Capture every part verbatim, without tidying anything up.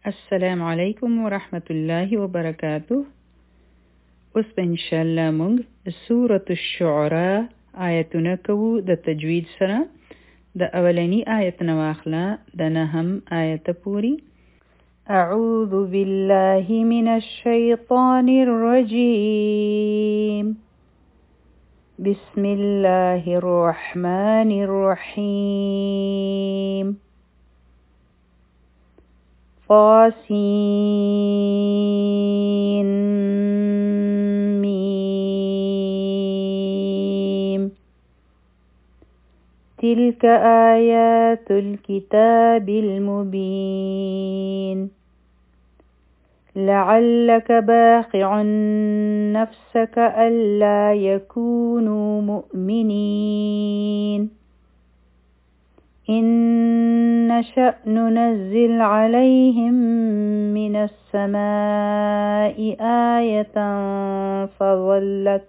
السلام علیکم ورحمة الله وبرکاته. اوس به انشاءالله موږ سورة الشعراء آیتونه کوو د تجوید سره. د اولنی آیت نه واخله د نهم آیت پوری. اعوذ بالله من الشیطان الرجیم. بسم الله الرحمن الرحیم. طاسين ميم. تلك آيات الكتاب المبين. لعلك باخع نفسك ألا يكونوا مؤمنين. إن نشأ ننزل عليهم من السماء آية فظلت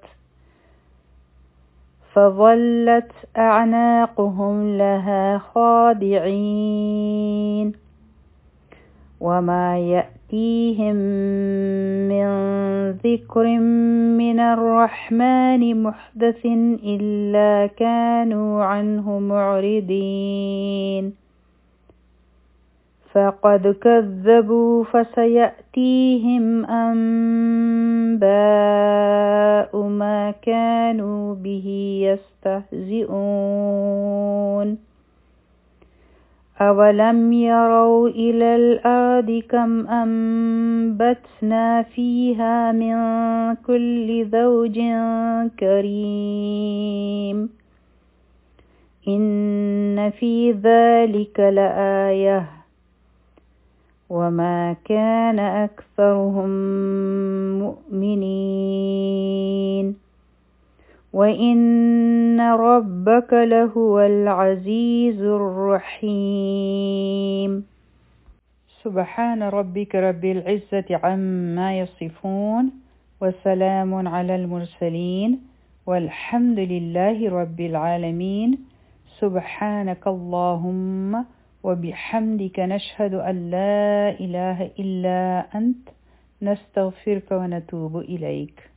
فظلت أعناقهم لها خاضعين. وما يأتيهم من ذكر من الرحمن محدث إلا كانوا عنه معرضين. فقد كذبوا فسيأتيهم أنباء ما كانوا به يستهزئون. أولم يروا إلى الأرض كم أنبتنا فيها من كل زوج كريم. إن في ذلك لآية وما كان أكثرهم مؤمنين. وإن ربك لهو العزيز الرحيم. سبحان ربك رب العزة عما يصفون وسلام على المرسلين والحمد لله رب العالمين. سبحانك اللهم وبحمدك نشهد أن لا إله إلا أنت نستغفرك ونتوب إليك.